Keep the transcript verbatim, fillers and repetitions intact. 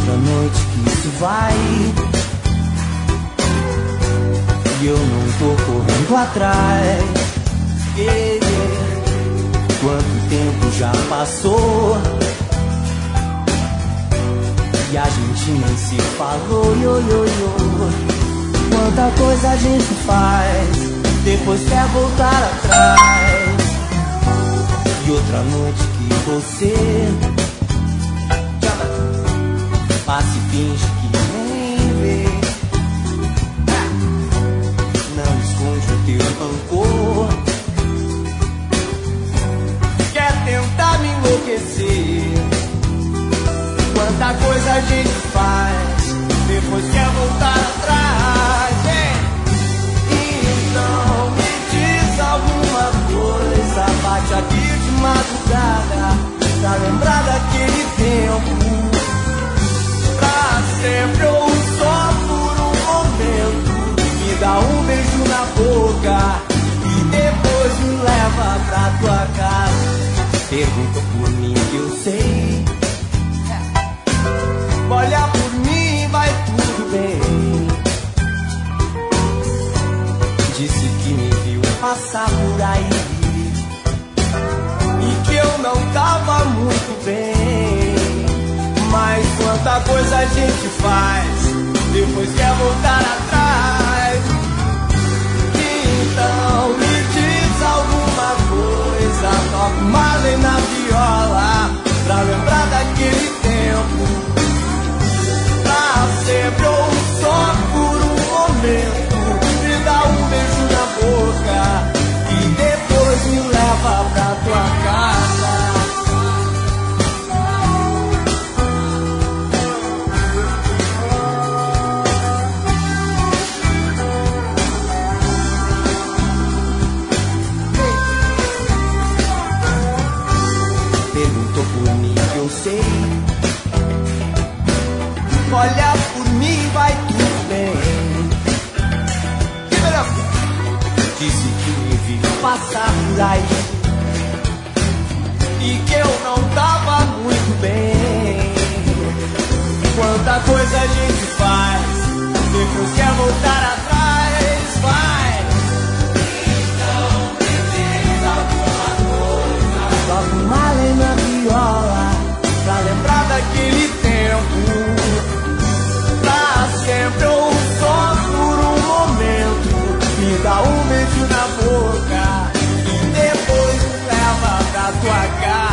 outra noite que isso vai, e eu não tô correndo atrás. Yeah, yeah. Quanto tempo já passou e a gente nem se falou, yo, yo, yo. Quanta coisa a gente faz, depois quer voltar atrás. E outra noite que você passa e finge que nem vê, não esconde o teu rancor, quer tentar me enlouquecer. Quanta coisa a gente faz, depois quer voltar atrás. Então me diz alguma coisa, bate aqui de madrugada pra lembrar daquele tempo. Pra sempre ou só por um momento, me dá um beijo na boca e depois me leva pra tua casa. Pergunta por mim que eu sei, olha por mim, vai tudo bem. Disse que me viu passar por aí e que eu não tava muito bem. Mas quanta coisa a gente faz, depois quer voltar atrás. Então me diz alguma coisa, toca Marley na viola pra lembrar daquele tempo. Sempre ou só por um momento, me dá um beijo na boca e depois me leva pra tua casa. Perguntou por mim que eu sei, olha por mim, vai tudo bem. Disse que me viu passar por aí e que eu não tava muito bem. Quanta coisa a gente faz, depois quer voltar atrás, vai. Então me diz alguma coisa, toca uma lei na viola pra lembrar daquele tempo. Sempre ou só por um momento, me dá um beijo na boca e depois me leva pra tua casa.